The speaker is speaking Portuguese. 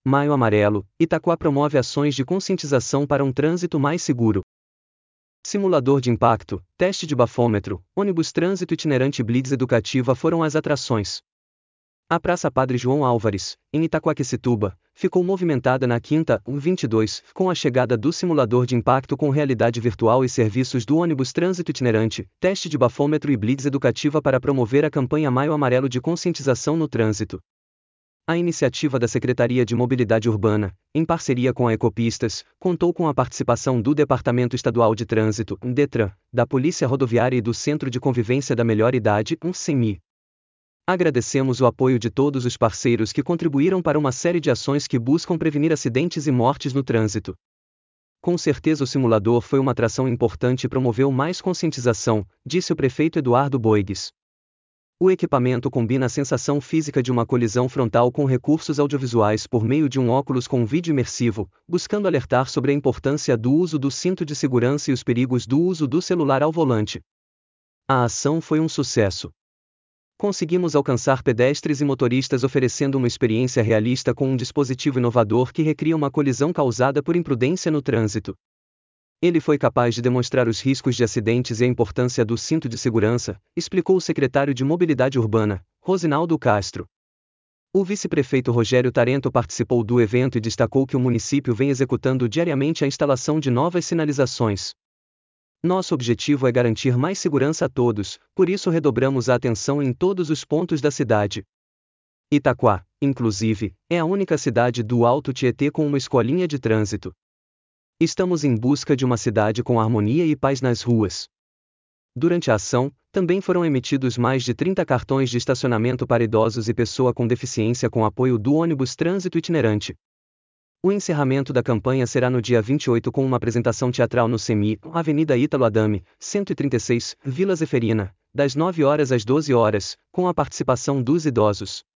Maio Amarelo, Itaquá promove ações de conscientização para um trânsito mais seguro. Simulador de impacto, teste de bafômetro, ônibus trânsito itinerante blitz educativa foram as atrações. A Praça Padre João Álvares, em Itaquaquecetuba, ficou movimentada na quinta, 22, com a chegada do simulador de impacto com realidade virtual e serviços do ônibus trânsito itinerante, teste de bafômetro e blitz educativa para promover a campanha Maio Amarelo de conscientização no trânsito. A iniciativa da Secretaria de Mobilidade Urbana, em parceria com a Ecopistas, contou com a participação do Departamento Estadual de Trânsito, DETRAN, da Polícia Rodoviária e do Centro de Convivência da Melhor Idade, CEMI. Agradecemos o apoio de todos os parceiros que contribuíram para uma série de ações que buscam prevenir acidentes e mortes no trânsito. Com certeza o simulador foi uma atração importante e promoveu mais conscientização, disse o prefeito Eduardo Boigues. O equipamento combina a sensação física de uma colisão frontal com recursos audiovisuais por meio de um óculos com vídeo imersivo, buscando alertar sobre a importância do uso do cinto de segurança e os perigos do uso do celular ao volante. A ação foi um sucesso. Conseguimos alcançar pedestres e motoristas oferecendo uma experiência realista com um dispositivo inovador que recria uma colisão causada por imprudência no trânsito. Ele foi capaz de demonstrar os riscos de acidentes e a importância do cinto de segurança, explicou o secretário de Mobilidade Urbana, Rosinaldo Castro. O vice-prefeito Rogério Tarento participou do evento e destacou que o município vem executando diariamente a instalação de novas sinalizações. Nosso objetivo é garantir mais segurança a todos, por isso redobramos a atenção em todos os pontos da cidade. Itaquá, inclusive, é a única cidade do Alto Tietê com uma escolinha de trânsito. Estamos em busca de uma cidade com harmonia e paz nas ruas. Durante a ação, também foram emitidos mais de 30 cartões de estacionamento para idosos e pessoa com deficiência com apoio do ônibus trânsito itinerante. O encerramento da campanha será no dia 28 com uma apresentação teatral no CEMI, Avenida Ítalo Adame, 136, Vila Zeferina, das 9 horas às 12 horas, com a participação dos idosos.